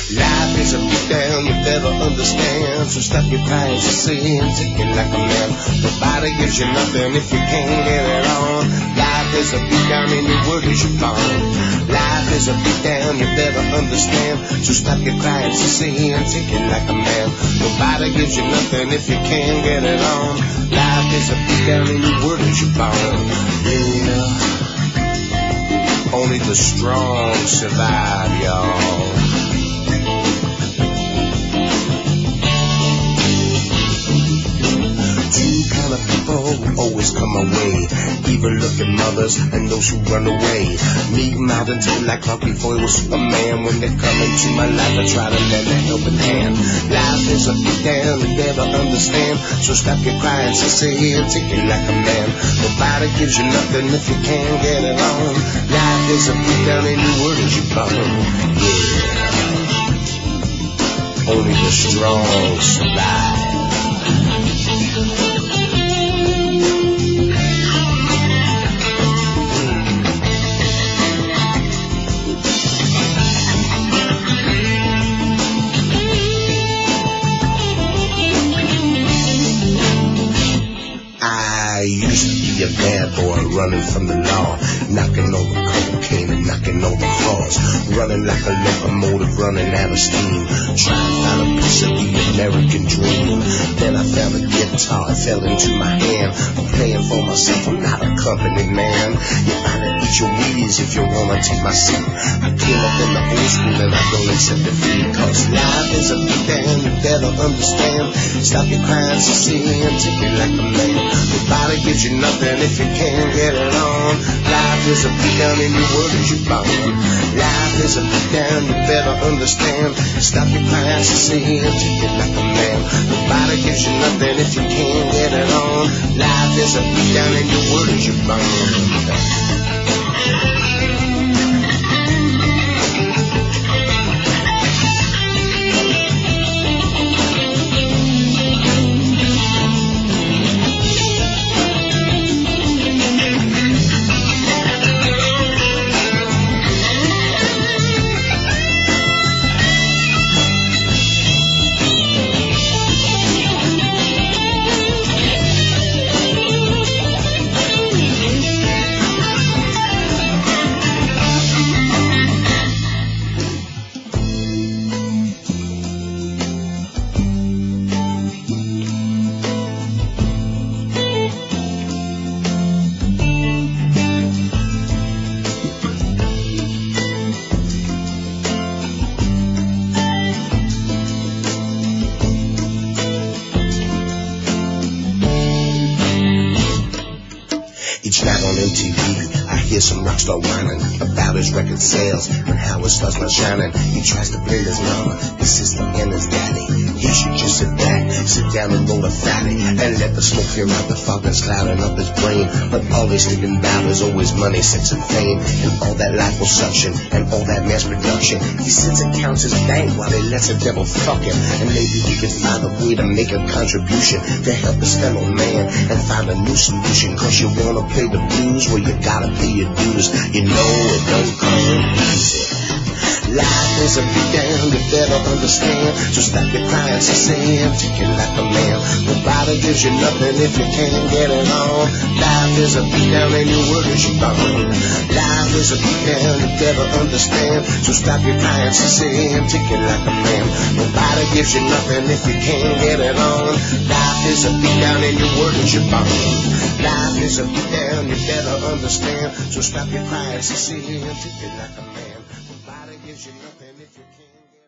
Life is a beatdown, you better understand. So stop your crying, sing, take it like a man. Nobody gives you nothing if you can't get it on. Life is a beatdown and your word is your bond. Life is a beatdown, you better understand. So stop your crying, sing, take it like a man. Nobody gives you nothing if you can't get it on. Life is a beatdown and your word is your bond. Yeah. Only the strong survive, y'all. Two kind of people always come my way. Evil looking mothers and those who run away. Meet them out until like Clark before he was Superman. When they come into my life, I try to lend a helping hand. Life is a beatdown, you better understand. So stop your crying, say and take it like a man. Nobody gives you nothing if you can't get it on. Life is a beatdown and your word is your bond. Yeah. Only the strong survive. I used to be a bad boy running from the law, knocking over cocaine and knocking over cars, running like a locomotive running out of steam, trying to find a piece of the American dream. Then I found a guitar, it fell into my hand. I'm playing for myself, I'm not a company man. You find it eat your Wheaties if you wanna take my seat. I came up in the old school and I don't accept defeat. Cause life is a beatdown, you better understand. Stop your crying, see and take it like a man. Nobody gives you nothing if you can't get it on. Life is a beatdown and your word is your bond. Life is a beatdown, you better understand. Stop your crying, see and take it like a man. Nobody gives you nothing if you can't get it on. Life is a beatdown and your word is your bond. Each night on MTV, I hear some rock star whining about his record sales and how his star's not shining. He tries to blame his mama, his sister, and his daddy. He should just sit back, sit down and roll a fatty, and let the smoke clear out the fog that's clouding up his brain. But all he's thinking about is always money, sex, and fame, and all that liposuction, and all that mass production. He sits and counts his bank while he lets the devil fuck him, and maybe he can find a way to make a contribution to help his fellow man and find a new solution. Cause you wanna play the blues, well you gotta pay your dues. You know it don't come easy. Life is a beatdown, you better understand. So stop your crying, say and take it like a man. Nobody gives you nothing if you can't get it on. Life is a beatdown and your word is your bond. Life is a beatdown, you better understand. So stop your crying, say and take it like a man. Nobody gives you nothing if you can't get it on. Life is a beatdown and your word is your bond. Life is a beatdown, you better understand. So stop your crying, say and take it like a man. Nobody gives you nothing if you can't.